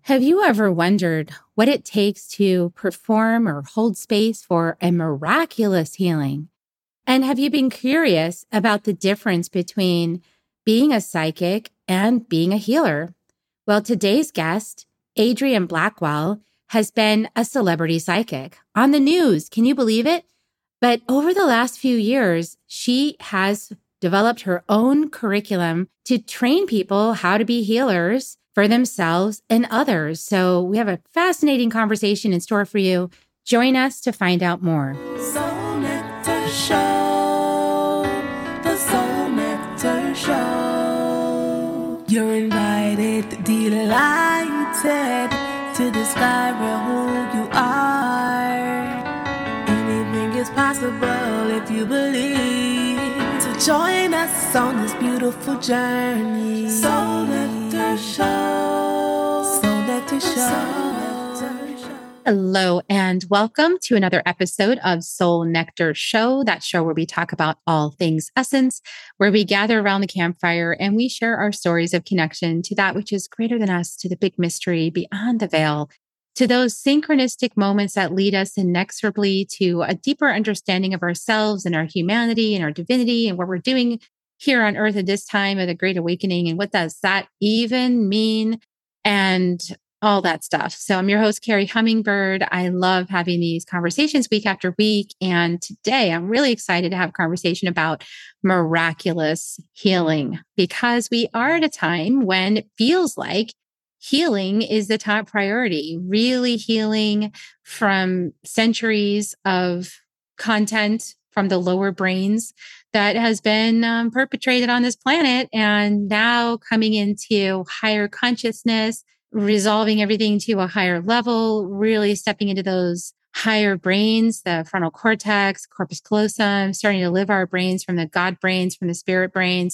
Have you ever wondered what it takes to perform or hold space for a miraculous healing? And have you been curious about the difference between being a psychic and being a healer? Well, today's guest, Adrienne Blackwell, has been a celebrity psychic on the news. Can you believe it? But over the last few years, she has developed her own curriculum to train people how to be healers for themselves and others. So we have a fascinating conversation in store for you. Join us to find out more. Soul Nectar Show, the Soul Nectar Show. You're invited, delighted to discover who you are. Anything is possible if you believe. So join us on this beautiful journey. Soul Nectar Show. Soul Nectar Show. Hello, and welcome to another episode of Soul Nectar Show, that show where we talk about all things essence, where we gather around the campfire and we share our stories of connection to that which is greater than us, to the big mystery beyond the veil, to those synchronistic moments that lead us inexorably to a deeper understanding of ourselves and our humanity and our divinity and what we're doing here on earth at this time of the Great Awakening. And what does that even mean? And all that stuff. So I'm your host, Carrie Hummingbird. I love having these conversations week after week. And today I'm really excited to have a conversation about miraculous healing, because we are at a time when it feels like healing is the top priority, really healing from centuries of content from the lower brains that has been perpetrated on this planet, and now coming into higher consciousness, resolving everything to a higher level, really stepping into those higher brains, the frontal cortex, corpus callosum, starting to live our brains from the God brains, from the spirit brains,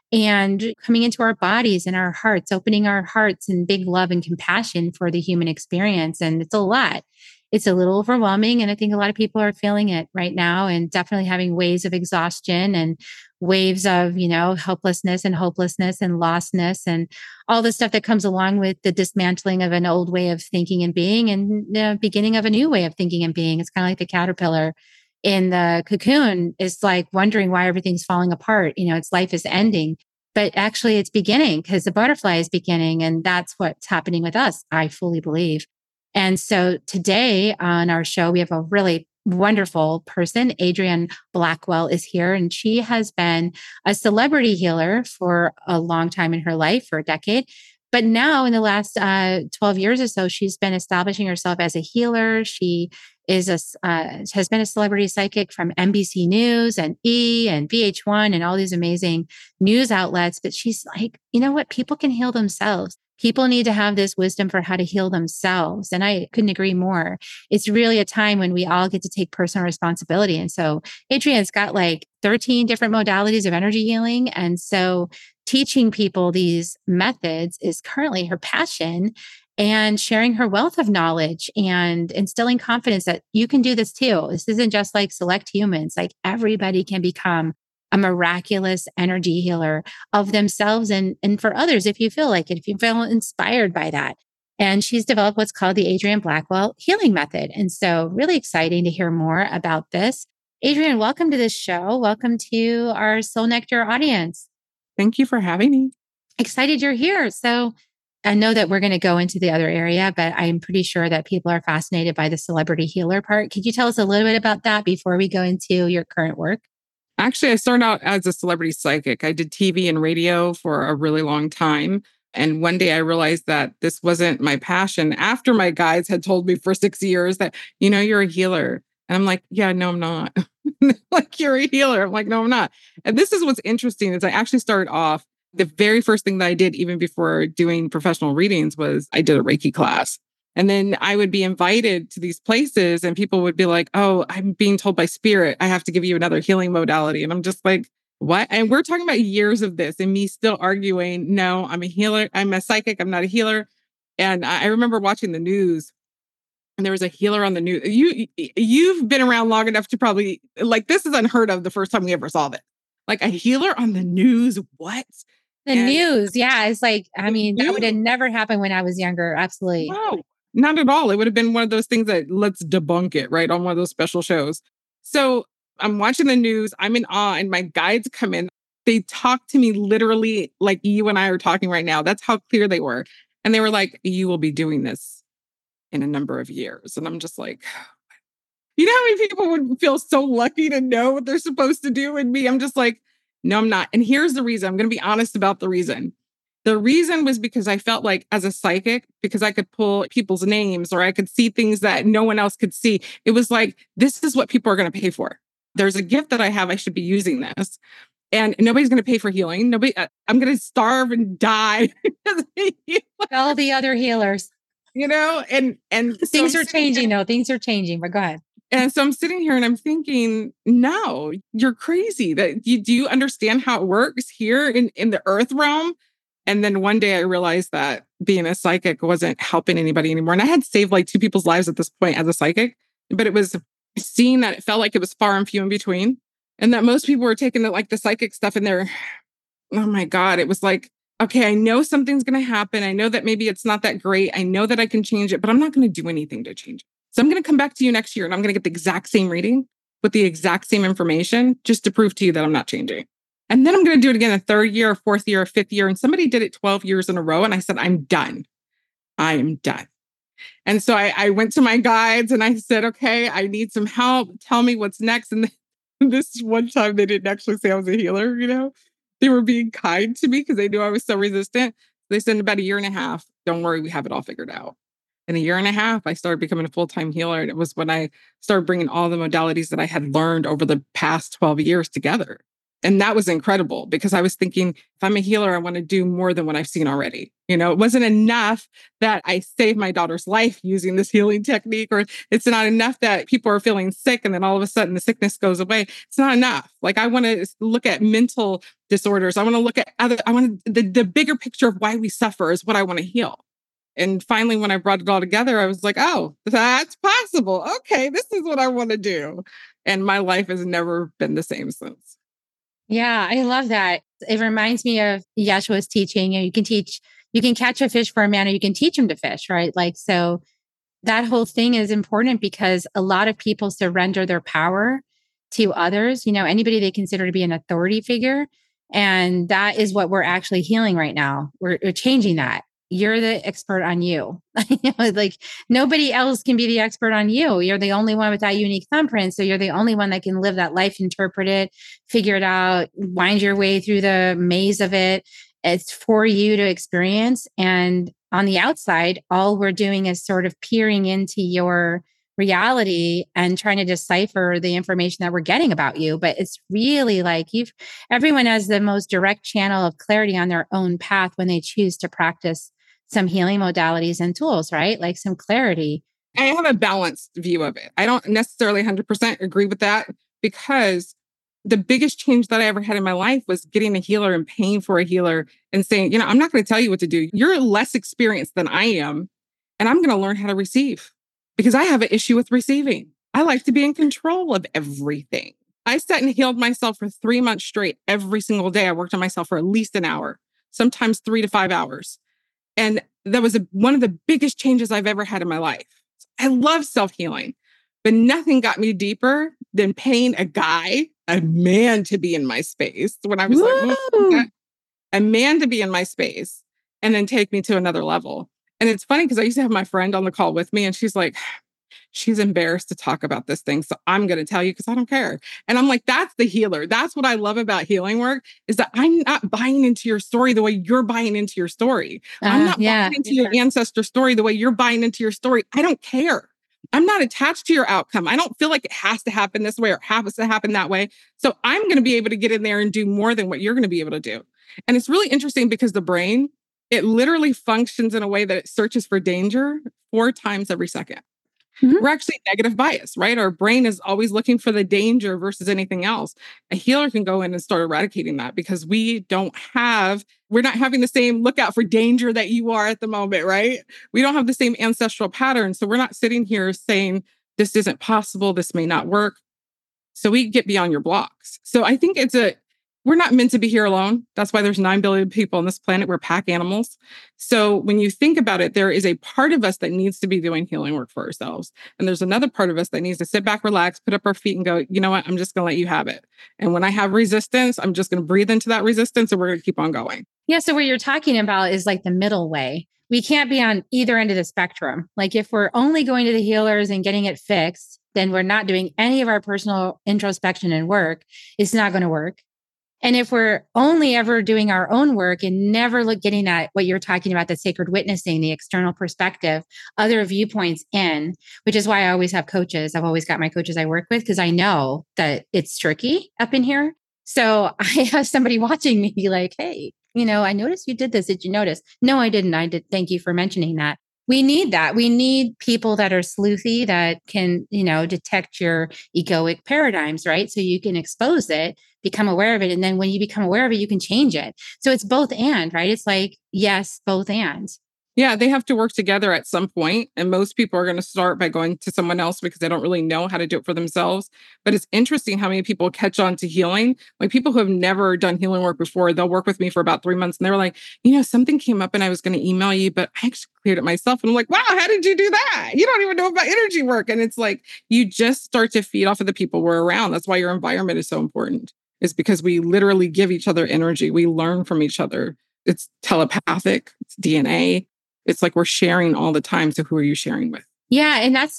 and coming into our bodies and our hearts, opening our hearts in big love and compassion for the human experience. And it's a lot. It's a little overwhelming. And I think a lot of people are feeling it right now, and definitely having waves of exhaustion and waves of, helplessness and hopelessness and lostness and all the stuff that comes along with the dismantling of an old way of thinking and being and the beginning of a new way of thinking and being. It's kind of like the caterpillar in the cocoon is like wondering why everything's falling apart. Its life is ending, but actually it's beginning because the butterfly is beginning. And that's what's happening with us, I fully believe. And so today on our show, we have a really wonderful person. Adrienne Blackwell is here, and she has been a celebrity healer for a long time in her life, for a decade. But now in the last 12 years or so, she's been establishing herself as a healer. She is has been a celebrity psychic from NBC News and E! And VH1 and all these amazing news outlets. But she's like, you know what? People can heal themselves. People need to have this wisdom for how to heal themselves. And I couldn't agree more. It's really a time when we all get to take personal responsibility. And so Adrienne's got like 13 different modalities of energy healing. And so teaching people these methods is currently her passion, and sharing her wealth of knowledge and instilling confidence that you can do this too. This isn't just like select humans, like everybody can become a miraculous energy healer of themselves and for others if you feel like it, if you feel inspired by that. And she's developed what's called the Adrienne Blackwell Healing Method. And so really exciting to hear more about this. Adrienne, welcome to this show. Welcome to our Soul Nectar audience. Thank you for having me. Excited you're here. So I know that we're going to go into the other area, but I'm pretty sure that people are fascinated by the celebrity healer part. Could you tell us a little bit about that before we go into your current work? Actually, I started out as a celebrity psychic. I did TV and radio for a really long time. And one day I realized that this wasn't my passion after my guides had told me for 6 years that, you're a healer. And I'm like, yeah, no, I'm not. Like, you're a healer. I'm like, no, I'm not. And this is what's interesting is I actually started off, the very first thing that I did, even before doing professional readings, was I did a Reiki class. And then I would be invited to these places and people would be like, oh, I'm being told by spirit, I have to give you another healing modality. And I'm just like, what? And we're talking about years of this and me still arguing, no, I'm a healer. I'm a psychic. I'm not a healer. And I remember watching the news and there was a healer on the news. You've been around long enough to probably, like, this is unheard of the first time we ever saw this. Like, a healer on the news? What? The And news. Yeah. It's like, I the mean, that would have news, never happened when I was younger. Absolutely. no, not at all. It would have been one of those things that let's debunk it, right? On one of those special shows. So I'm watching the news, I'm in awe, and my guides come in. They talk to me literally like you and I are talking right now. That's how clear they were. And they were like, you will be doing this in a number of years. And I'm just like, you know how many people would feel so lucky to know what they're supposed to do? And me, I'm just like, no, I'm not. And here's the reason. I'm going to be honest about the reason. The reason was because I felt like as a psychic, because I could pull people's names or I could see things that no one else could see. It was like, this is what people are going to pay for. There's a gift that I have. I should be using this. And nobody's going to pay for healing. Nobody, I'm going to starve and die. All the other healers. And so Things are changing though. Things are changing, but go ahead. And so I'm sitting here and I'm thinking, no, you're crazy. That do you understand how it works here in the earth realm? And then one day I realized that being a psychic wasn't helping anybody anymore. And I had saved like 2 people's lives at this point as a psychic, but it was seeing that it felt like it was far and few in between. And that most people were taking the psychic stuff and they're, oh my God, it was like, okay, I know something's going to happen. I know that maybe it's not that great. I know that I can change it, but I'm not going to do anything to change it. So I'm going to come back to you next year and I'm going to get the exact same reading with the exact same information just to prove to you that I'm not changing. And then I'm going to do it again a 3rd year, a 4th year, a 5th year. And somebody did it 12 years in a row. And I said, I'm done. I am done. And so I went to my guides and I said, okay, I need some help. Tell me what's next. And this one time they didn't actually say I was a healer, They were being kind to me because they knew I was so resistant. They said in about a year and a half, don't worry, we have it all figured out. In a year and a half, I started becoming a full-time healer. And it was when I started bringing all the modalities that I had learned over the past 12 years together. And that was incredible because I was thinking, if I'm a healer, I want to do more than what I've seen already. It wasn't enough that I saved my daughter's life using this healing technique, or it's not enough that people are feeling sick and then all of a sudden the sickness goes away. It's not enough. Like I want to look at mental disorders. I want to look at the bigger picture of why we suffer is what I want to heal. And finally, when I brought it all together, I was like, oh, that's possible. Okay, this is what I want to do. And my life has never been the same since. Yeah, I love that. It reminds me of Yeshua's teaching. You can catch a fish for a man or you can teach him to fish, right? So that whole thing is important because a lot of people surrender their power to others, anybody they consider to be an authority figure. And that is what we're actually healing right now. We're changing that. You're the expert on you. Like nobody else can be the expert on you. You're the only one with that unique thumbprint. So you're the only one that can live that life, interpret it, figure it out, wind your way through the maze of it. It's for you to experience. And on the outside, all we're doing is sort of peering into your reality and trying to decipher the information that we're getting about you. But it's really like everyone has the most direct channel of clarity on their own path when they choose to practice some healing modalities and tools, right? Like some clarity. I have a balanced view of it. I don't necessarily 100% agree with that because the biggest change that I ever had in my life was getting a healer and paying for a healer and saying, I'm not going to tell you what to do. You're less experienced than I am, and I'm going to learn how to receive because I have an issue with receiving. I like to be in control of everything. I sat and healed myself for 3 months straight. Every single day, I worked on myself for at least an hour, sometimes 3 to 5 hours. And that was one of the biggest changes I've ever had in my life. I love self-healing, but nothing got me deeper than paying a man to be in my space. When I was like, a man to be in my space and then take me to another level. And it's funny because I used to have my friend on the call with me and she's like, she's embarrassed to talk about this thing. So I'm going to tell you because I don't care. And I'm like, that's the healer. That's what I love about healing work is that I'm not buying into your story the way you're buying into your story. I'm not buying into your ancestor story the way you're buying into your story. I don't care. I'm not attached to your outcome. I don't feel like it has to happen this way or has to happen that way. So I'm going to be able to get in there and do more than what you're going to be able to do. And it's really interesting because the brain, it literally functions in a way that it searches for danger 4 times every second. Mm-hmm. We're actually negative bias, right? Our brain is always looking for the danger versus anything else. A healer can go in and start eradicating that because we're not having the same lookout for danger that you are at the moment, right? We don't have the same ancestral patterns. So we're not sitting here saying, this isn't possible, this may not work. So we get beyond your blocks. So I think we're not meant to be here alone. That's why there's 9 billion people on this planet. We're pack animals. So when you think about it, there is a part of us that needs to be doing healing work for ourselves. And there's another part of us that needs to sit back, relax, put up our feet and go, you know what? I'm just going to let you have it. And when I have resistance, I'm just going to breathe into that resistance and we're going to keep on going. Yeah. So what you're talking about is like the middle way. We can't be on either end of the spectrum. Like if we're only going to the healers and getting it fixed, then we're not doing any of our personal introspection and work. It's not going to work. And if we're only ever doing our own work and never getting at what you're talking about, the sacred witnessing, the external perspective, other viewpoints in, which is why I always have coaches. I've always got my coaches I work with because I know that it's tricky up in here. So I have somebody watching me be like, hey, I noticed you did this. Did you notice? No, I didn't. I did. Thank you for mentioning that. We need that. We need people that are sleuthy that can, detect your egoic paradigms, right? So you can expose it, become aware of it. And then when you become aware of it, you can change it. So it's both and, right? It's like, yes, both and. Yeah, they have to work together at some point. And most people are going to start by going to someone else because they don't really know how to do it for themselves. But it's interesting how many people catch on to healing. Like people who have never done healing work before, they'll work with me for about 3 months and they're like, something came up and I was going to email you, but I actually cleared it myself. And I'm like, wow, how did you do that? You don't even know about energy work. And it's like, you just start to feed off of the people we're around. That's why your environment is so important. It's because we literally give each other energy. We learn from each other. It's telepathic, it's DNA. It's like we're sharing all the time. So who are you sharing with? Yeah. And that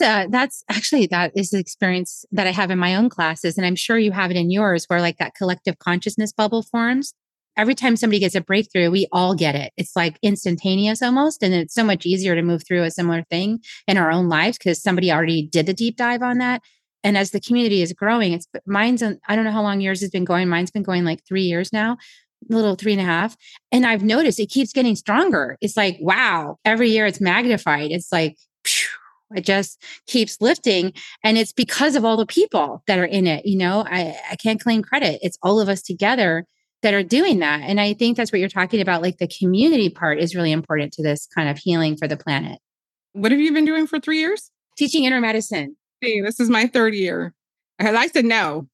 is the experience that I have in my own classes. And I'm sure you have it in yours where like that collective consciousness bubble forms. Every time somebody gets a breakthrough, we all get it. It's like instantaneous almost. And it's so much easier to move through a similar thing in our own lives because somebody already did the deep dive on that. And as the community is growing, I don't know how long yours has been going. Mine's been going like 3 years now. A little 3.5. And I've noticed it keeps getting stronger. It's like, wow, every year it's magnified. It's like, phew, it just keeps lifting. And it's because of all the people that are in it. I can't claim credit. It's all of us together that are doing that. And I think that's what you're talking about. Like the community part is really important to this kind of healing for the planet. What have you been doing for 3 years? Teaching inner medicine. Hey, this is my 3rd year. I said no.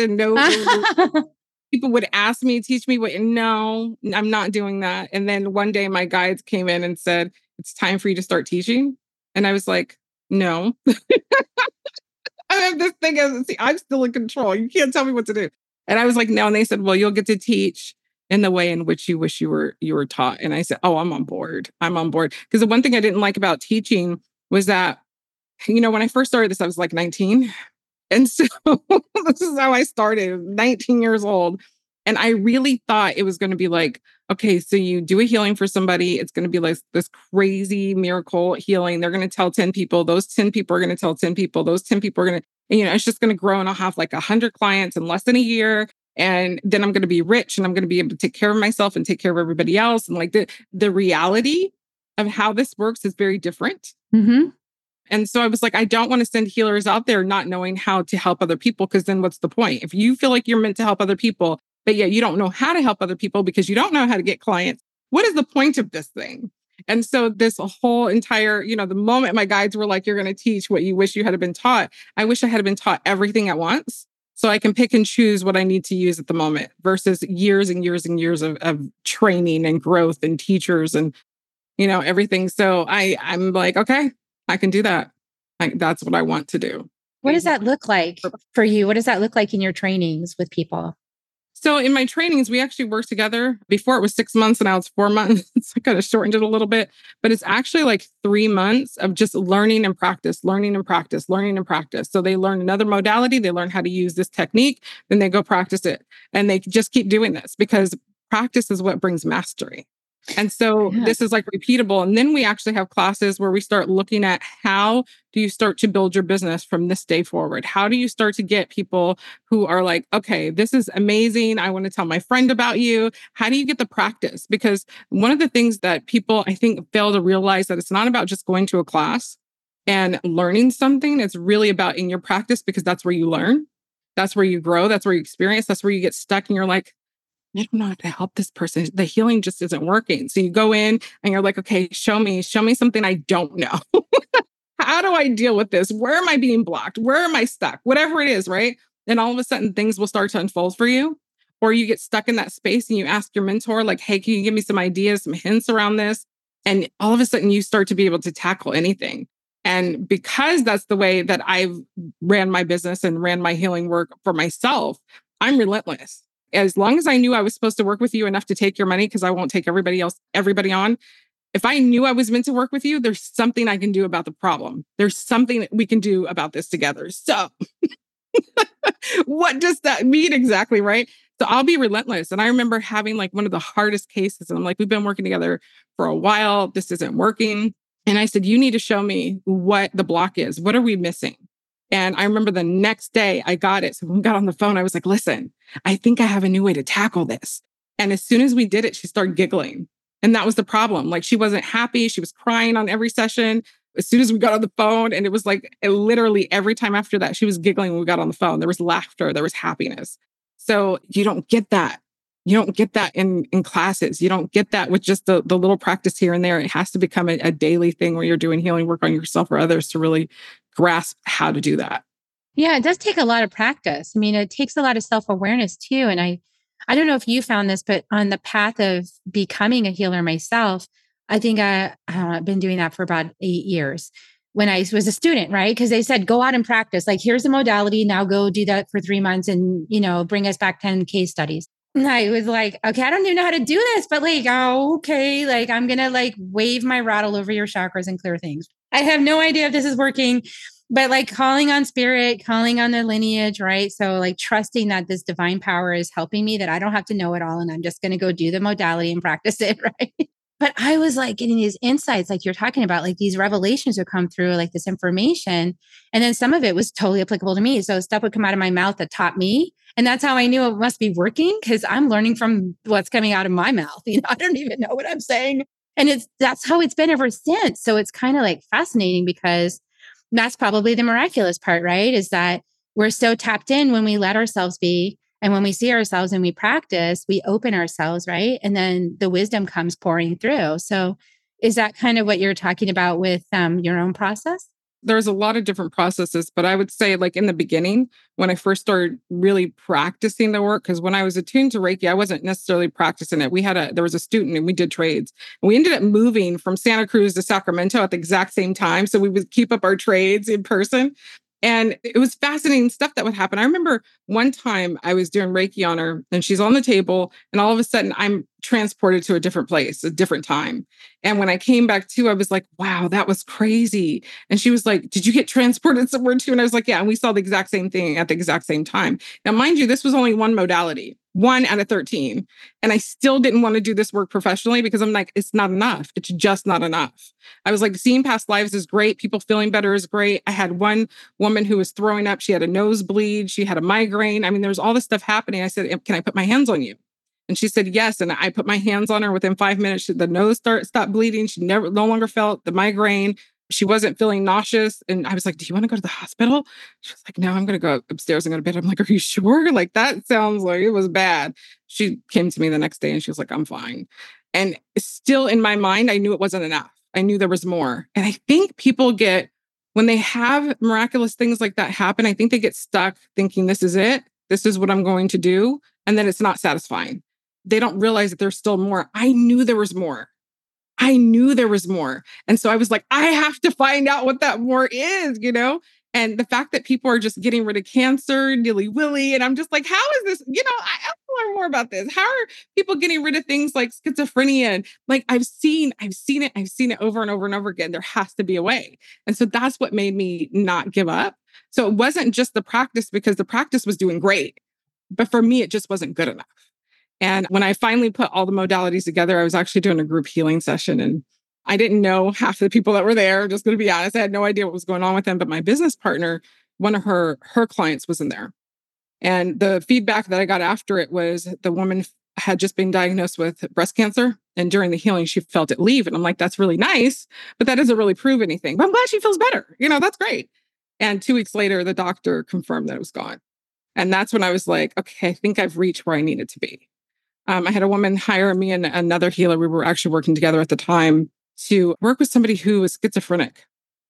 People would ask me, teach me no, I'm not doing that. And then one day my guides came in and said, it's time for you to start teaching. And I was like, no. I have this thing, I'm still in control. You can't tell me what to do. And I was like, no. And they said, well, you'll get to teach in the way in which you wish you were taught. And I said, oh, I'm on board. Because the one thing I didn't like about teaching was that, when I first started this, I was like 19. And so this is how I started, 19 years old. And I really thought it was going to be like, okay, so you do a healing for somebody. It's going to be like this crazy miracle healing. They're going to tell 10 people. Those 10 people are going to tell 10 people. Those 10 people are going to, it's just going to grow and I'll have like 100 clients in less than a year. And then I'm going to be rich and I'm going to be able to take care of myself and take care of everybody else. And like the reality of how this works is very different. Mm-hmm. And so I was like, I don't want to send healers out there not knowing how to help other people, because then what's the point? If you feel like you're meant to help other people, but yet you don't know how to help other people because you don't know how to get clients, what is the point of this thing? And so this whole entire, the moment my guides were like, you're going to teach what you wish you had been taught, I wish I had been taught everything at once so I can pick and choose what I need to use at the moment versus years and years and years of training and growth and teachers and, everything. So I'm like, okay, I can do that. That's what I want to do. What does that look like for you? What does that look like in your trainings with people? So in my trainings, we actually work together. Before it was 6 months and now it's 4 months. I kind of shortened it a little bit, but it's actually like 3 months of just learning and practice, learning and practice, learning and practice. So they learn another modality. They learn how to use this technique, then they go practice it. And they just keep doing this because practice is what brings mastery. And so this is like repeatable. And then we actually have classes where we start looking at how do you start to build your business from this day forward? How do you start to get people who are like, okay, this is amazing. I want to tell my friend about you. How do you get the practice? Because one of the things that people, I think, fail to realize that it's not about just going to a class and learning something. It's really about in your practice, because that's where you learn. That's where you grow. That's where you experience. That's where you get stuck and you're like, I don't know how to help this person. The healing just isn't working. So you go in and you're like, okay, show me something I don't know. How do I deal with this? Where am I being blocked? Where am I stuck? Whatever it is, right? And all of a sudden things will start to unfold for you. or you get stuck in that space and you ask your mentor, like, hey, can you give me some ideas, some hints around this? And all of a sudden you start to be able to tackle anything. And because that's the way that I've ran my business and ran my healing work for myself, I'm relentless. As long as I knew I was supposed to work with you enough to take your money, because I won't take everybody on. If I knew I was meant to work with you, there's something I can do about the problem. There's something that we can do about this together. So what does that mean exactly, right? So I'll be relentless. And I remember having like one of the hardest cases. And I'm like, we've been working together for a while. This isn't working. And I said, you need to show me what the block is. What are we missing? And I remember the next day I got it. So when we got on the phone, I was like, listen, I think I have a new way to tackle this. And as soon as we did it, she started giggling. And that was the problem. Like she wasn't happy. She was crying on every session. As soon as we got on the phone, and it was like literally every time after that, she was giggling when we got on the phone. There was laughter, there was happiness. So you don't get that. You don't get that in classes. You don't get that with just the little practice here and there. It has to become a daily thing where you're doing healing work on yourself or others to really grasp how to do that. Yeah, it does take a lot of practice. I mean, it takes a lot of self-awareness too. And I don't know if you found this, but on the path of becoming a healer myself, I think I've been doing that for about 8 years when I was a student, right? Because they said, go out and practice. Like, here's the modality. Now go do that for 3 months and, bring us back 10 case studies. And I was like, okay, I don't even know how to do this, but like, oh, okay. Like, I'm going to like wave my rattle over your chakras and clear things. I have no idea if this is working, but like calling on spirit, calling on the lineage, right? So like trusting that this divine power is helping me, that I don't have to know it all. And I'm just going to go do the modality and practice it, right? But I was like getting these insights, like you're talking about, like these revelations would come through, like this information. And then some of it was totally applicable to me. So stuff would come out of my mouth that taught me. And that's how I knew it must be working, because I'm learning from what's coming out of my mouth. I don't even know what I'm saying. And that's how it's been ever since. So it's kind of like fascinating, because that's probably the miraculous part, right? Is that we're so tapped in when we let ourselves be. And when we see ourselves and we practice, we open ourselves, right? And then the wisdom comes pouring through. So is that kind of what you're talking about with your own process? There's a lot of different processes, but I would say like in the beginning, when I first started really practicing the work, because when I was attuned to Reiki, I wasn't necessarily practicing it. There was a student and we did trades. And we ended up moving from Santa Cruz to Sacramento at the exact same time. So we would keep up our trades in person. And it was fascinating stuff that would happen. I remember one time I was doing Reiki on her and she's on the table and all of a sudden I'm transported to a different place, a different time. And when I came back to, I was like, wow, that was crazy. And she was like, did you get transported somewhere too? And I was like, yeah. And we saw the exact same thing at the exact same time. Now, mind you, this was only one modality, 1 out of 13. And I still didn't want to do this work professionally because I'm like, it's not enough. It's just not enough. I was like, seeing past lives is great. People feeling better is great. I had one woman who was throwing up. She had a nosebleed. She had a migraine. I mean, there's all this stuff happening. I said, can I put my hands on you? And she said, yes. And I put my hands on her. Within 5 minutes, the nose stopped bleeding. She no longer felt the migraine. She wasn't feeling nauseous. And I was like, do you want to go to the hospital? She was like, no, I'm going to go upstairs and go to bed. I'm like, are you sure? Like, that sounds like it was bad. She came to me the next day and she was like, I'm fine. And still in my mind, I knew it wasn't enough. I knew there was more. And I think people when they have miraculous things like that happen, I think they get stuck thinking this is it. This is what I'm going to do. And then it's not satisfying. They don't realize that there's still more. I knew there was more. And so I was like, I have to find out what that more is, And the fact that people are just getting rid of cancer, nilly-willy, and I'm just like, how is this? I have to learn more about this. How are people getting rid of things like schizophrenia? And like, I've seen it over and over and over again. There has to be a way. And so that's what made me not give up. So it wasn't just the practice, because the practice was doing great. But for me, it just wasn't good enough. And when I finally put all the modalities together, I was actually doing a group healing session. And I didn't know half the people that were there. Just going to be honest. I had no idea what was going on with them. But my business partner, one of her clients was in there. And the feedback that I got after it was the woman had just been diagnosed with breast cancer. And during the healing, she felt it leave. And I'm like, that's really nice, but that doesn't really prove anything. But I'm glad she feels better. That's great. And 2 weeks later, the doctor confirmed that it was gone. And that's when I was like, okay, I think I've reached where I needed to be. I had a woman hire me and another healer. We were actually working together at the time to work with somebody who was schizophrenic.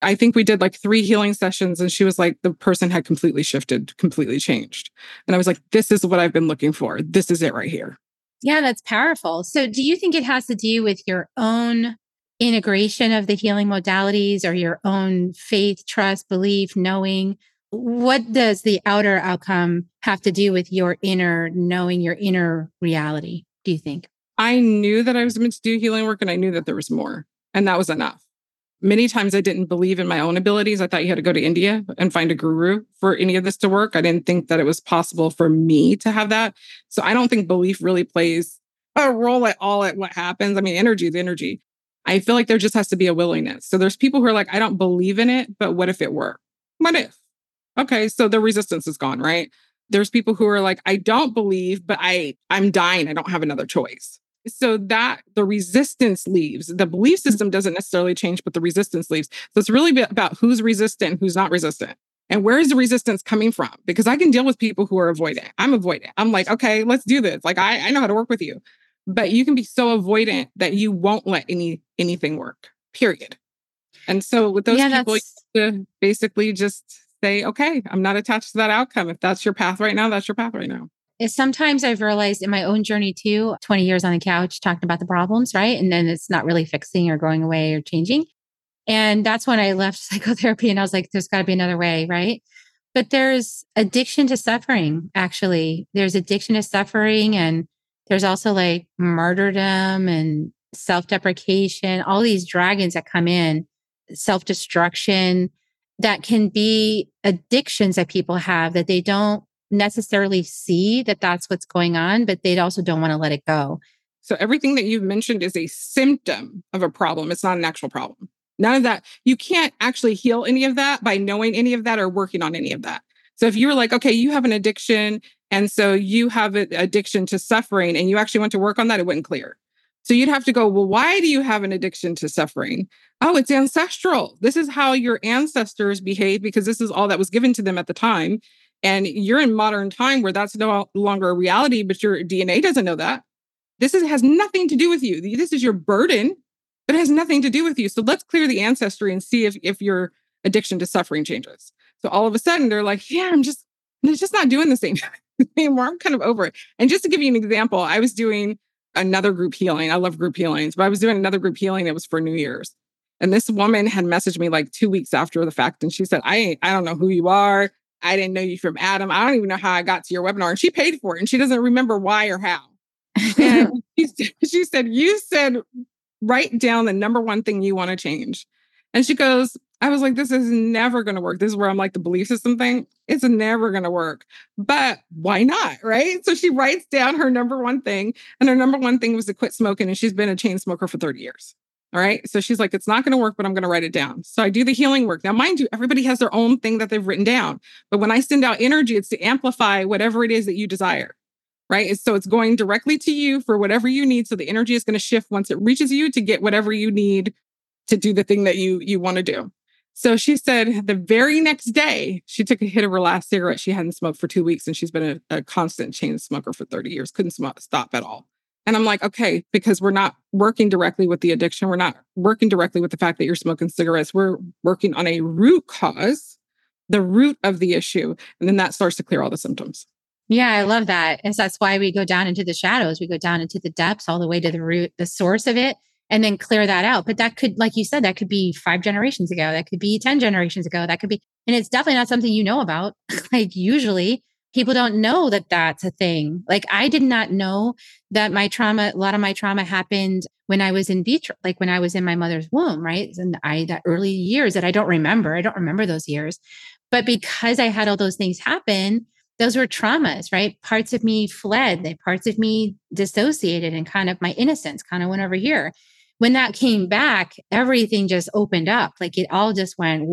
I think we did like 3 healing sessions and she was like, the person had completely shifted, completely changed. And I was like, this is what I've been looking for. This is it right here. Yeah, that's powerful. So do you think it has to do with your own integration of the healing modalities or your own faith, trust, belief, knowing? What does the outer outcome have to do with your inner knowing, your inner reality, do you think? I knew that I was meant to do healing work and I knew that there was more. And that was enough. Many times I didn't believe in my own abilities. I thought you had to go to India and find a guru for any of this to work. I didn't think that it was possible for me to have that. So I don't think belief really plays a role at all at what happens. I mean, energy is energy. I feel like there just has to be a willingness. So there's people who are like, I don't believe in it, but what if it were? What if? Okay, so the resistance is gone, right? There's people who are like, I don't believe, but I'm dying. I don't have another choice. So that the resistance leaves. The belief system doesn't necessarily change, but the resistance leaves. So it's really about who's resistant, who's not resistant. And where is the resistance coming from? Because I can deal with people who are avoidant. I'm avoidant. I'm like, okay, let's do this. Like, I know how to work with you. But you can be so avoidant that you won't let anything work, period. And so with those people, you have to basically just say, okay, I'm not attached to that outcome. If that's your path right now, that's your path right now. Sometimes I've realized in my own journey too, 20 years on the couch talking about the problems, right? And then it's not really fixing or going away or changing. And that's when I left psychotherapy and I was like, there's got to be another way, right? But there's addiction to suffering, actually. There's addiction to suffering and there's also like martyrdom and self-deprecation, all these dragons that come in, self-destruction, that can be addictions that people have that they don't necessarily see that that's what's going on, but they also don't want to let it go. So everything that you've mentioned is a symptom of a problem. It's not an actual problem. None of that. You can't actually heal any of that by knowing any of that or working on any of that. So if you're like, okay, you have an addiction, and so you have an addiction to suffering, and you actually went to work on that, it wouldn't clear. So you'd have to go, well, why do you have an addiction to suffering? Oh, it's ancestral. This is how your ancestors behave because this is all that was given to them at the time. And you're in modern time where that's no longer a reality, but your DNA doesn't know that. This has nothing to do with you. This is your burden, but it has nothing to do with you. So let's clear the ancestry and see if your addiction to suffering changes. So all of a sudden they're like, yeah, it's just not doing the same anymore. I'm kind of over it. And just to give you an example, I was doing another group healing. I love group healings, but I was doing another group healing. It was for New Year's. And this woman had messaged me like 2 weeks after the fact. And she said, I don't know who you are. I didn't know you from Adam. I don't even know how I got to your webinar. And she paid for it. And she doesn't remember why or how. And she said, you said, write down the number one thing you want to change. And she goes, I was like, this is never going to work. This is where I'm like the belief system thing. It's never going to work. But why not? Right? So she writes down her number one thing. And her number one thing was to quit smoking. And she's been a chain smoker for 30 years. All right. So she's like, it's not going to work, but I'm going to write it down. So I do the healing work. Now, mind you, everybody has their own thing that they've written down. But when I send out energy, it's to amplify whatever it is that you desire. Right. So it's going directly to you for whatever you need. So the energy is going to shift once it reaches you to get whatever you need to do the thing that you want to do. So she said the very next day, she took a hit of her last cigarette. She hadn't smoked for 2 weeks and she's been a constant chain smoker for 30 years. Couldn't stop at all. And I'm like, okay, because we're not working directly with the addiction. We're not working directly with the fact that you're smoking cigarettes. We're working on a root cause, the root of the issue. And then that starts to clear all the symptoms. Yeah, I love that. And so that's why we go down into the shadows. We go down into the depths all the way to the root, the source of it, and then clear that out. But that could, like you said, that could be 5 generations ago. That could be 10 generations ago. That could be, and it's definitely not something you know about. Like usually people don't know that that's a thing. Like I did not know that my trauma, a lot of my trauma happened when I was in vitro, like when I was in my mother's womb, right? And that early years that I don't remember those years. But because I had all those things happen, those were traumas, right? Parts of me fled, parts of me dissociated and kind of my innocence kind of went over here. When that came back, everything just opened up. Like it all just went,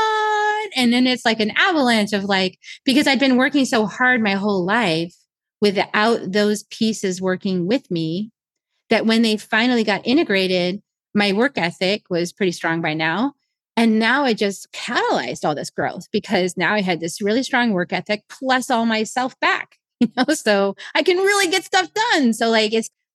what? And then it's like an avalanche of like, because I'd been working so hard my whole life without those pieces working with me, that when they finally got integrated, my work ethic was pretty strong by now. And now it just catalyzed all this growth because now I had this really strong work ethic plus all myself back, so I can really get stuff done. So like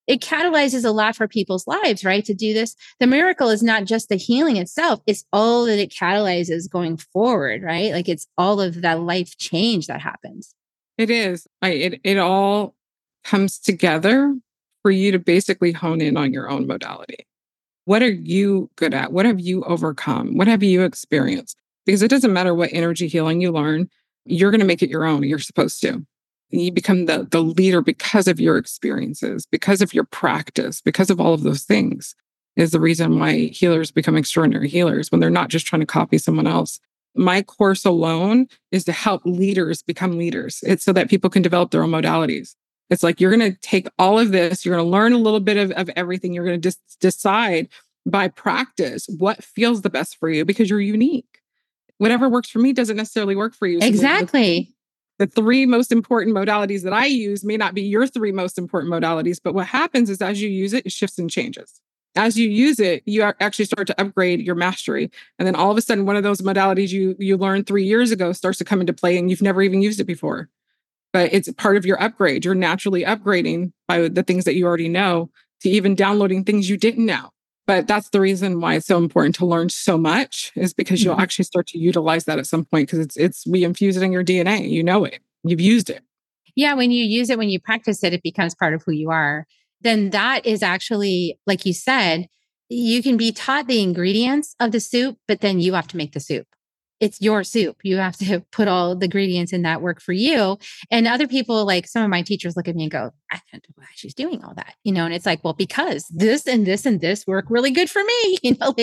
it catalyzes a lot for people's lives, right? To do this. The miracle is not just the healing itself, it's all that it catalyzes going forward, right? Like it's all of that life change that happens. It is. It all comes together for you to basically hone in on your own modality. What are you good at? What have you overcome? What have you experienced? Because it doesn't matter what energy healing you learn, you're going to make it your own. You're supposed to. You become the leader because of your experiences, because of your practice, because of all of those things is the reason why healers become extraordinary healers when they're not just trying to copy someone else. My course alone is to help leaders become leaders. It's so that people can develop their own modalities. It's like you're going to take all of this, you're going to learn a little bit of everything. You're going to just decide by practice what feels the best for you because you're unique. Whatever works for me doesn't necessarily work for you. So Exactly. the three most important modalities that I use may not be your three most important modalities, but what happens is as you use it, it shifts and changes. As you use it, you actually start to upgrade your mastery. And then all of a sudden, one of those modalities you learned 3 years ago starts to come into play and you've never even used it before. But it's part of your upgrade. You're naturally upgrading by the things that you already know to even downloading things you didn't know. But that's the reason why it's so important to learn so much is because you'll actually start to utilize that at some point because we infuse it in your DNA. You know it. You've used it. Yeah, when you use it, when you practice it, it becomes part of who you are. Then that is actually, like you said, you can be taught the ingredients of the soup, but then you have to make the soup. It's your soup. You have to put all the ingredients in that work for you. And other people, like some of my teachers look at me and go, I don't know why she's doing all that, and it's like, well, because this and this and this work really good for me,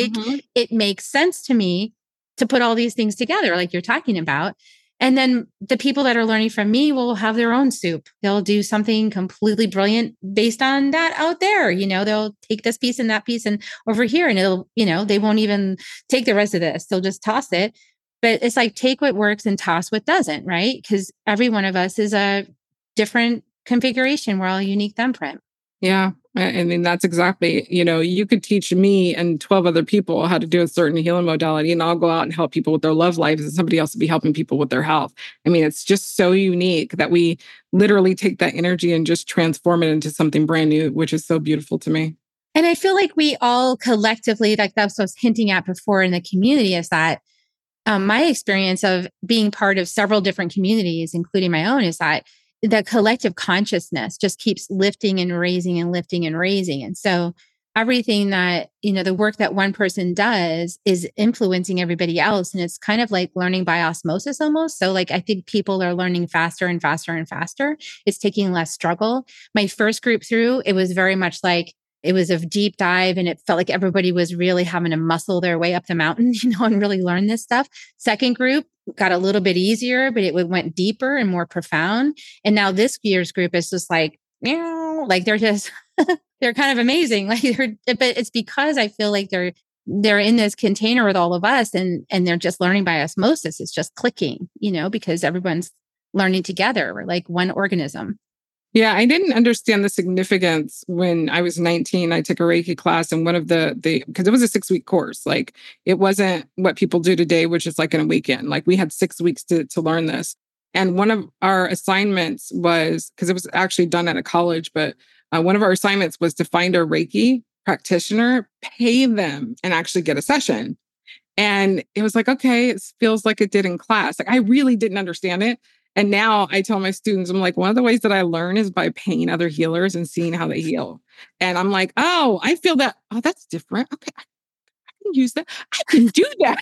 it makes sense to me to put all these things together, like you're talking about. And then the people that are learning from me will have their own soup. They'll do something completely brilliant based on that out there. They'll take this piece and that piece and over here, and they won't even take the rest of this. They'll just toss it. But it's like, take what works and toss what doesn't, right? Because every one of us is a different configuration. We're all a unique thumbprint. Yeah. I mean, that's exactly, you could teach me and 12 other people how to do a certain healing modality, and I'll go out and help people with their love lives, and somebody else will be helping people with their health. I mean, it's just so unique that we literally take that energy and just transform it into something brand new, which is so beautiful to me. And I feel like we all collectively, like that's what I was hinting at before in the community, is that my experience of being part of several different communities, including my own, is that the collective consciousness just keeps lifting and raising and lifting and raising. And so everything that, the work that one person does is influencing everybody else. And it's kind of like learning by osmosis almost. So like, I think people are learning faster and faster and faster. It's taking less struggle. My first group through, it was very much like, it was a deep dive and it felt like everybody was really having to muscle their way up the mountain, and really learn this stuff. Second group got a little bit easier, but it went deeper and more profound. And now this year's group is just like, like they're just, they're kind of amazing. But it's because I feel like they're in this container with all of us and they're just learning by osmosis. It's just clicking, because everyone's learning together. We're like one organism. Yeah, I didn't understand the significance when I was 19. I took a Reiki class, and one of the because it was a 6-week course. Like it wasn't what people do today, which is like in a weekend. Like we had 6 weeks to learn this. And one of our assignments was, because it was actually done at a college, but one of our assignments was to find a Reiki practitioner, pay them, and actually get a session. And it was like, okay, it feels like it did in class. Like I really didn't understand it. And now I tell my students, I'm like, one of the ways that I learn is by paying other healers and seeing how they heal. And I'm like, oh, I feel that. Oh, that's different. Okay, I can use that. I can do that.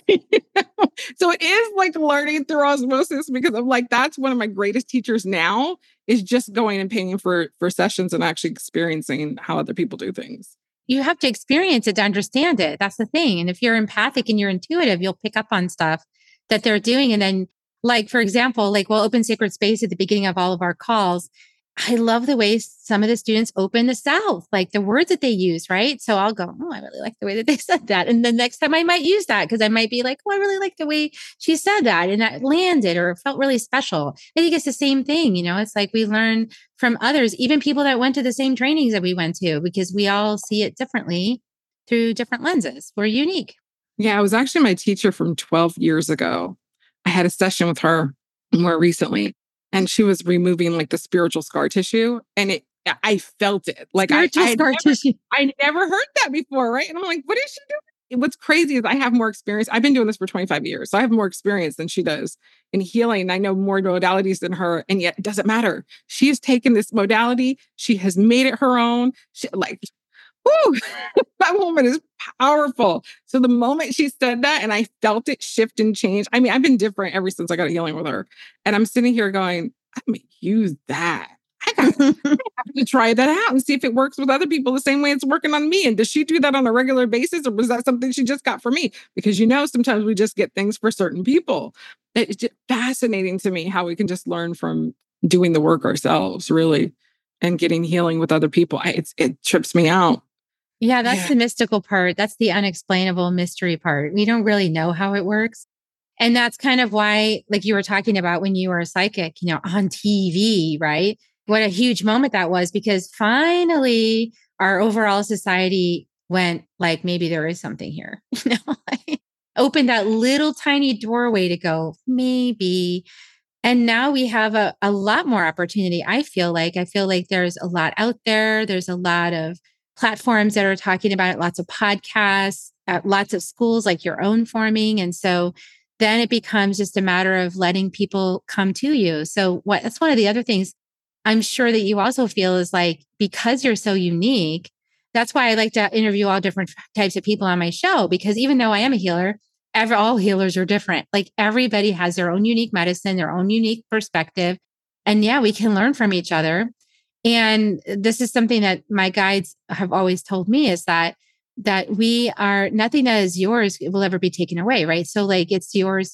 So it is like learning through osmosis, because I'm like, that's one of my greatest teachers now is just going and paying for sessions and actually experiencing how other people do things. You have to experience it to understand it. That's the thing. And if you're empathic and you're intuitive, you'll pick up on stuff that they're doing. And then, like, for example, like we'll open sacred space at the beginning of all of our calls. I love the way some of the students open the South, like the words that they use, right? So I'll go, oh, I really like the way that they said that. And the next time I might use that because I might be like, oh, I really like the way she said that. And that landed or felt really special. I think it's the same thing. It's like we learn from others, even people that went to the same trainings that we went to, because we all see it differently through different lenses. We're unique. Yeah, it was actually my teacher from 12 years ago. I had a session with her more recently, and she was removing like the spiritual scar tissue. And I felt it. Like Spiritual scar tissue. I never heard that before, right? And I'm like, what is she doing? What's crazy is I have more experience. I've been doing this for 25 years. So I have more experience than she does in healing. I know more modalities than her. And yet it doesn't matter. She has taken this modality. She has made it her own. Whoo, that woman is powerful. So the moment she said that and I felt it shift and change, I mean, I've been different ever since I got healing with her. And I'm sitting here going, I'm going to use that. I have to try that out and see if it works with other people the same way it's working on me. And does she do that on a regular basis, or was that something she just got for me? Because, sometimes we just get things for certain people. It's just fascinating to me how we can just learn from doing the work ourselves, really, and getting healing with other people. It trips me out. Yeah, that's the mystical part. That's the unexplainable mystery part. We don't really know how it works. And that's kind of why, like you were talking about when you were a psychic, on TV, right? What a huge moment that was, because finally our overall society went like, maybe there is something here, like, opened that little tiny doorway to go, maybe. And now we have a lot more opportunity. I feel like there's a lot out there. There's a lot of platforms that are talking about it, lots of podcasts, lots of schools like your own forming. And so then it becomes just a matter of letting people come to you. So that's one of the other things I'm sure that you also feel is like, because you're so unique, that's why I like to interview all different types of people on my show, because even though I am a healer, all healers are different. Like everybody has their own unique medicine, their own unique perspective. And yeah, we can learn from each other. And this is something that my guides have always told me, is that we are, nothing that is yours will ever be taken away, right? So like it's yours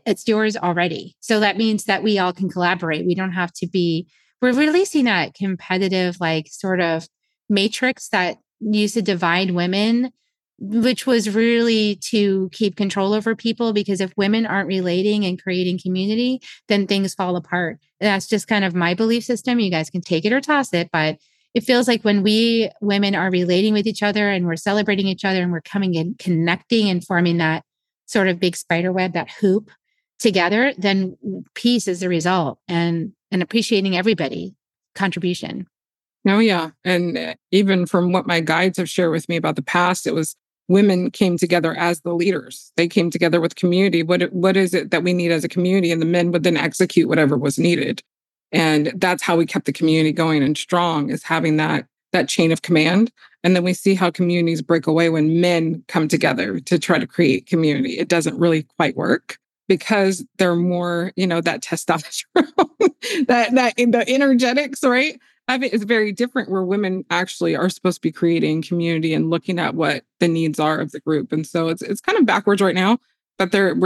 already. So that means that we all can collaborate. We don't have to be, we're releasing that competitive, like sort of matrix that used to divide women, which was really to keep control over people. Because if women aren't relating and creating community, then things fall apart. And that's just kind of my belief system. You guys can take it or toss it, but it feels like when we women are relating with each other and we're celebrating each other and we're coming and connecting and forming that sort of big spider web, that hoop together, then peace is the result, and appreciating everybody's contribution. Oh, yeah. And even from what my guides have shared with me about the past, it was women came together as the leaders. They came together with community. What is it that we need as a community? And the men would then execute whatever was needed. And that's how we kept the community going and strong, is having that chain of command. And then we see how communities break away when men come together to try to create community. It doesn't really quite work because they're more, that testosterone, that the energetics, right? I mean, it's very different where women actually are supposed to be creating community and looking at what the needs are of the group. And so it's kind of backwards right now, but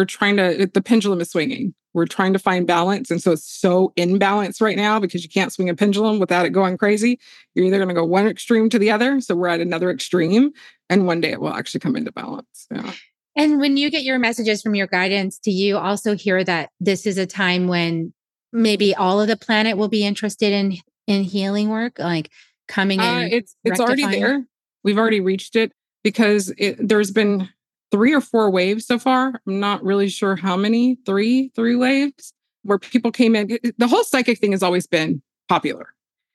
the pendulum is swinging. We're trying to find balance. And so it's so imbalanced right now because you can't swing a pendulum without it going crazy. You're either going to go one extreme to the other. So we're at another extreme, and one day it will actually come into balance. Yeah. And when you get your messages from your guidance, do you also hear that this is a time when maybe all of the planet will be interested in healing work, like coming in? It's already there. We've already reached it because there's been 3 or 4 waves so far. I'm not really sure how many, three waves where people came in. The whole psychic thing has always been popular.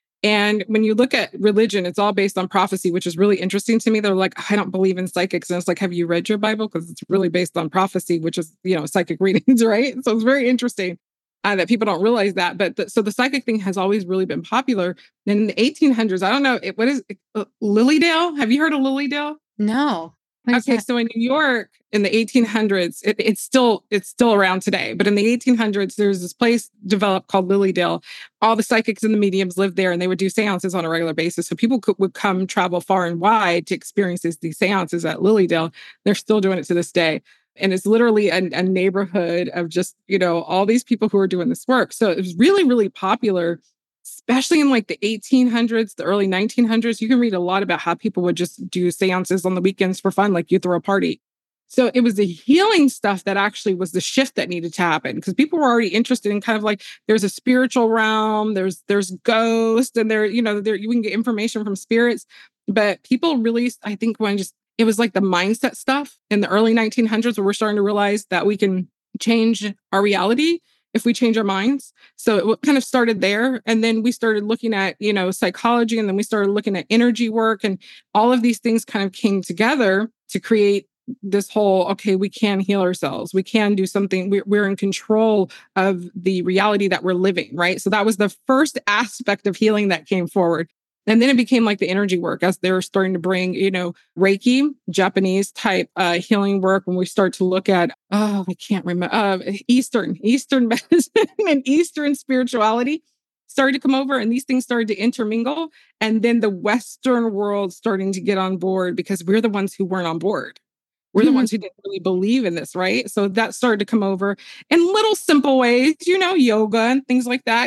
And when you look at religion, it's all based on prophecy, which is really interesting to me. They're like, I don't believe in psychics. And it's like, have you read your Bible? Because it's really based on prophecy, which is, psychic readings, right? So it's very interesting that people don't realize that. So the psychic thing has always really been popular. And in the 1800s, I don't know, what is it, Lily Dale? Have you heard of Lily Dale? No. Okay, so in New York in the 1800s, it's still around today. But in the 1800s, there's this place developed called Lily Dale. All the psychics and the mediums lived there, and they would do seances on a regular basis. So people would come travel far and wide to experience these seances at Lily Dale. They're still doing it to this day. And it's literally a neighborhood of just, all these people who are doing this work. So it was really, really popular, especially in like the 1800s, the early 1900s. You can read a lot about how people would just do seances on the weekends for fun, like you throw a party. So it was the healing stuff that actually was the shift that needed to happen, because people were already interested in kind of like, there's a spiritual realm, there's ghosts, and there you can get information from spirits. But people really, I think, it was like the mindset stuff in the early 1900s where we're starting to realize that we can change our reality if we change our minds. So it kind of started there. And then we started looking at, psychology, and then we started looking at energy work, and all of these things kind of came together to create this whole, okay, we can heal ourselves. We can do something. We're in control of the reality that we're living, right? So that was the first aspect of healing that came forward. And then it became like the energy work as they were starting to bring, Reiki, Japanese type healing work. When we start to look at, I can't remember, Eastern medicine and Eastern spirituality started to come over, and these things started to intermingle. And then the Western world starting to get on board, because we're the ones who weren't on board. We're the ones who didn't really believe in this, right? So that started to come over in little simple ways, yoga and things like that.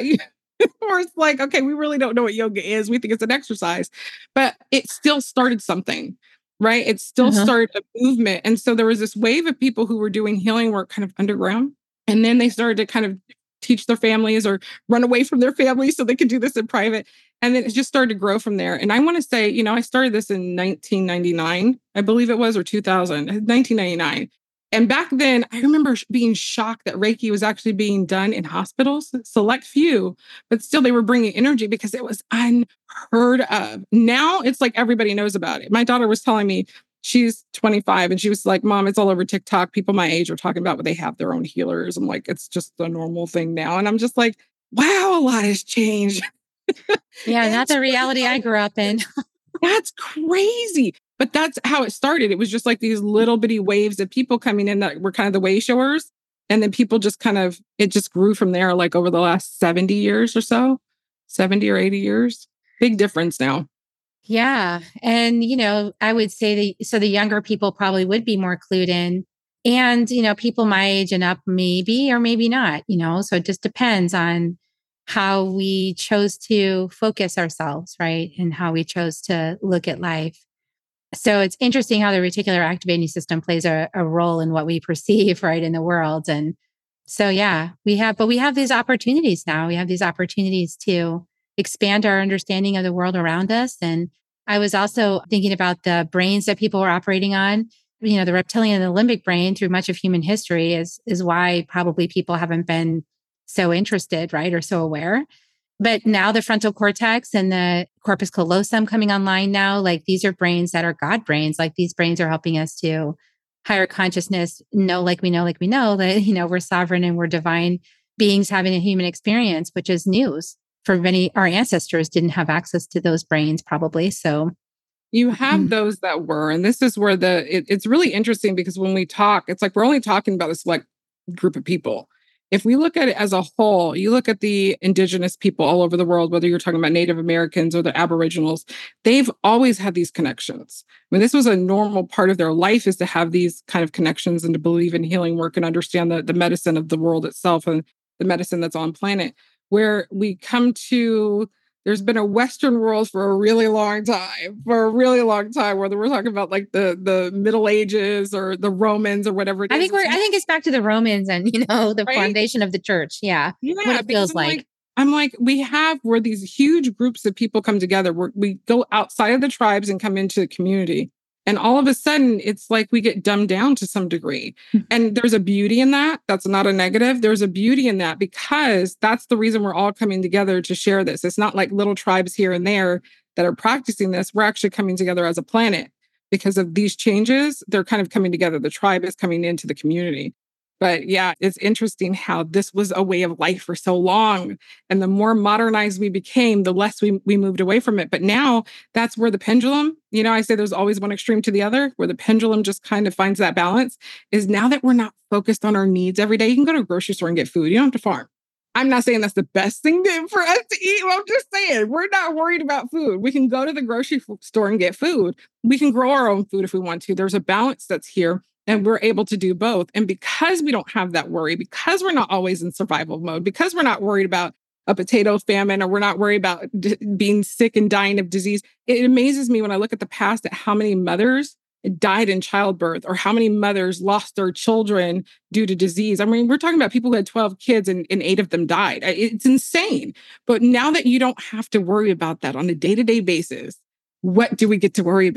Or it's like, okay, we really don't know what yoga is. We think it's an exercise, but it still started something, right? It still started a movement. And so there was this wave of people who were doing healing work kind of underground. And then they started to kind of teach their families or run away from their families so they could do this in private. And then it just started to grow from there. And I want to say, I started this in 1999, I believe it was, or 2000, 1999. And back then, I remember being shocked that Reiki was actually being done in hospitals, select few, but still they were bringing energy because it was unheard of. Now it's like everybody knows about it. My daughter was telling me, she's 25, and she was like, Mom, it's all over TikTok. People my age are talking about what they have their own healers. I'm like, it's just a normal thing now. And I'm just like, wow, a lot has changed. Yeah, not the reality I grew up in. That's crazy. But that's how it started. It was just like these little bitty waves of people coming in that were kind of the way showers. And then people just it just grew from there, like over the last 70 years or so, 70 or 80 years. Big difference now. Yeah. And, I would say the younger people probably would be more clued in. And, people my age and up, maybe or maybe not, so it just depends on how we chose to focus ourselves, right? And how we chose to look at life. So it's interesting how the reticular activating system plays a role in what we perceive, right, in the world. And so, yeah, we have these opportunities now. We have these opportunities to expand our understanding of the world around us. And I was also thinking about the brains that people were operating on. The reptilian and the limbic brain through much of human history is why probably people haven't been so interested, right, or so aware. But now the frontal cortex and the corpus callosum coming online now, like these are brains that are God brains. Like these brains are helping us to higher consciousness, like we know that, we're sovereign and we're divine beings having a human experience, which is news for many. Our ancestors didn't have access to those brains probably. So you have those that were, and this is where it's really interesting, because when we talk, it's like we're only talking about a select group of people. If we look at it as a whole, you look at the indigenous people all over the world, whether you're talking about Native Americans or the Aboriginals, they've always had these connections. I mean, this was a normal part of their life, is to have these kind of connections and to believe in healing work and understand the medicine of the world itself and the medicine that's on planet. Where we come to, there's been a Western world for a really long time, whether we're talking about like the Middle Ages or the Romans or whatever it is. I think it's back to the Romans and, the right? foundation of the church. Yeah. What it feels like. I'm like, where these huge groups of people come together, we go outside of the tribes and come into the community. And all of a sudden, it's like we get dumbed down to some degree. And there's a beauty in that. That's not a negative. There's a beauty in that, because that's the reason we're all coming together to share this. It's not like little tribes here and there that are practicing this. We're actually coming together as a planet because of these changes. They're kind of coming together. The tribe is coming into the community. But yeah, it's interesting how this was a way of life for so long. And the more modernized we became, the less we moved away from it. But now that's where the pendulum, I say there's always one extreme to the other, where the pendulum just kind of finds that balance, is now that we're not focused on our needs every day. You can go to a grocery store and get food. You don't have to farm. I'm not saying that's the best thing for us to eat. I'm just saying we're not worried about food. We can go to the grocery store and get food. We can grow our own food if we want to. There's a balance that's here. And we're able to do both. And because we don't have that worry, because we're not always in survival mode, because we're not worried about a potato famine, or we're not worried about being sick and dying of disease, it amazes me when I look at the past at how many mothers died in childbirth, or how many mothers lost their children due to disease. I mean, we're talking about people who had 12 kids and 8 of them died. It's insane. But now that you don't have to worry about that on a day-to-day basis, what do we get to worry about?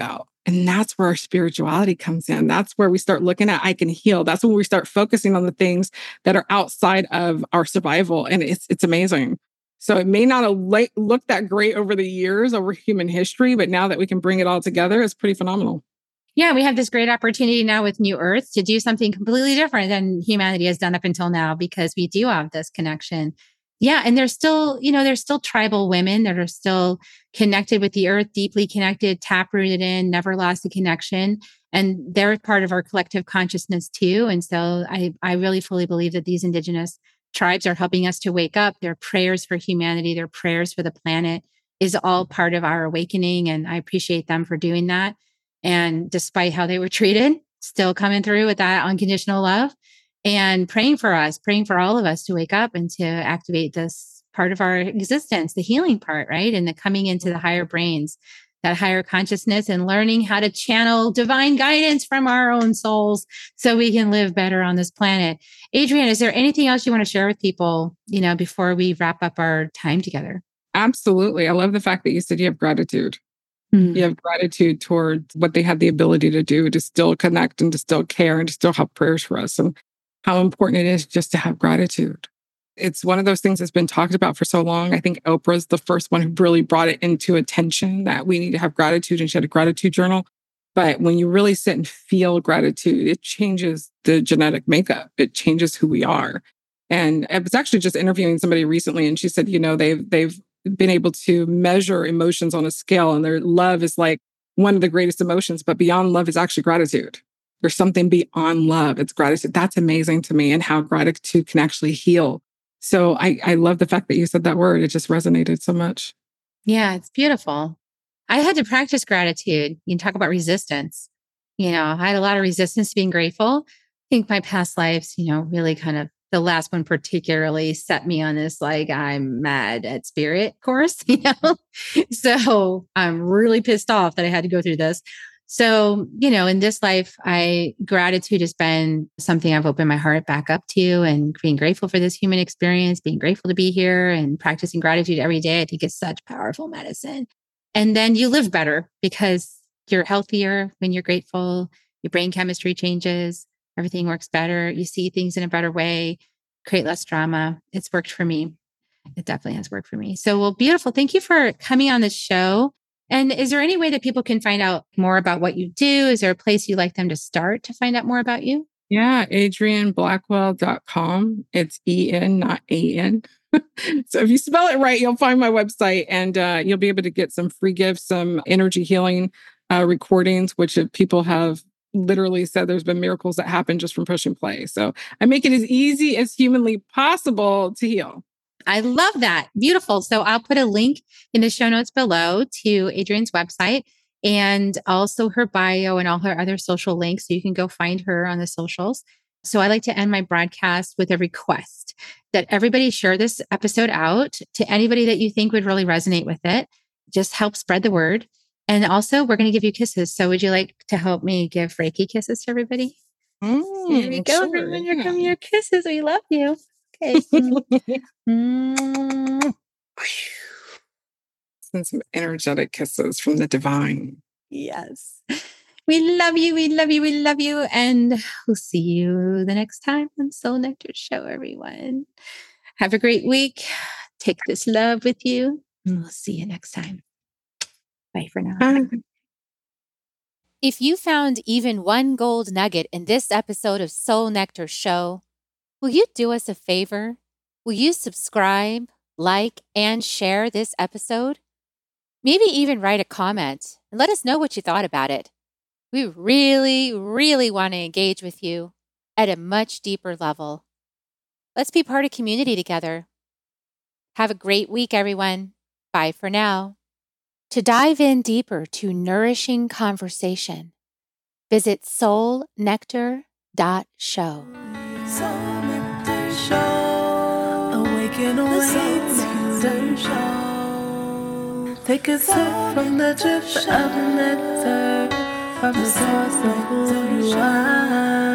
And that's where our spirituality comes in. That's where we start looking at, I can heal. That's when we start focusing on the things that are outside of our survival. And it's amazing. So it may not have looked that great over the years, over human history, but now that we can bring it all together, it's pretty phenomenal. Yeah, we have this great opportunity now with New Earth to do something completely different than humanity has done up until now, because we do have this connection. Yeah. And there's still, there's still tribal women that are still connected with the earth, deeply connected, taprooted in, never lost a connection. And they're part of our collective consciousness too. And so I really fully believe that these indigenous tribes are helping us to wake up. Their prayers for humanity, their prayers for the planet is all part of our awakening. And I appreciate them for doing that. And despite how they were treated, still coming through with that unconditional love and praying for us, praying for all of us to wake up and to activate this part of our existence, the healing part, right? And the coming into the higher brains, that higher consciousness, and learning how to channel divine guidance from our own souls so we can live better on this planet. Adrienne, is there anything else you want to share with people, before we wrap up our time together? Absolutely. I love the fact that you said you have gratitude. You have gratitude towards what they had the ability to do, to still connect and to still care and to still have prayers for us, and how important it is just to have gratitude. It's one of those things that's been talked about for so long. I think Oprah's the first one who really brought it into attention that we need to have gratitude, and she had a gratitude journal. But when you really sit and feel gratitude, it changes the genetic makeup. It changes who we are. And I was actually just interviewing somebody recently, and she said, they've been able to measure emotions on a scale, and their love is like one of the greatest emotions, but beyond love is actually gratitude. There's something beyond love. It's gratitude. That's amazing to me, and how gratitude can actually heal. So I love the fact that you said that word. It just resonated so much. Yeah, it's beautiful. I had to practice gratitude. You can talk about resistance. I had a lot of resistance to being grateful. I think my past lives, really kind of, the last one particularly set me on this, like, I'm mad at spirit course, So I'm really pissed off that I had to go through this. So, in this life, gratitude has been something I've opened my heart back up to, and being grateful for this human experience, being grateful to be here, and practicing gratitude every day. I think it's such powerful medicine. And then you live better because you're healthier when you're grateful. Your brain chemistry changes. Everything works better. You see things in a better way, create less drama. It's worked for me. It definitely has worked for me. So, well, beautiful. Thank you for coming on the show. And is there any way that people can find out more about what you do? Is there a place you'd like them to start to find out more about you? Yeah, AdrienneBlackwell.com. It's E-N, not A-N. So if you spell it right, you'll find my website, and you'll be able to get some free gifts, some energy healing recordings, which people have literally said there's been miracles that happen just from pushing play. So I make it as easy as humanly possible to heal. I love that. Beautiful. So I'll put a link in the show notes below to Adrienne's website, and also her bio and all her other social links. So you can go find her on the socials. So I like to end my broadcast with a request that everybody share this episode out to anybody that you think would really resonate with it. Just help spread the word. And also, we're going to give you kisses. So would you like to help me give Reiki kisses to everybody? Here we go. Sure, Everyone, here come your kisses. We love you. Okay. Send some energetic kisses from the divine. Yes. We love you. We love you. We love you. And we'll see you the next time on Soul Nectar Show, everyone. Have a great week. Take this love with you. And we'll see you next time. Bye for now. Bye. If you found even one gold nugget in this episode of Soul Nectar Show, will you do us a favor? Will you subscribe, like, and share this episode? Maybe even write a comment and let us know what you thought about it. We really, really want to engage with you at a much deeper level. Let's be part of community together. Have a great week, everyone. Bye for now. To dive in deeper to nourishing conversation, visit soulnectar.show. Soul Nectar Show. Awaken all the show. Take a sip from the drip of nectar, from the source of who you are.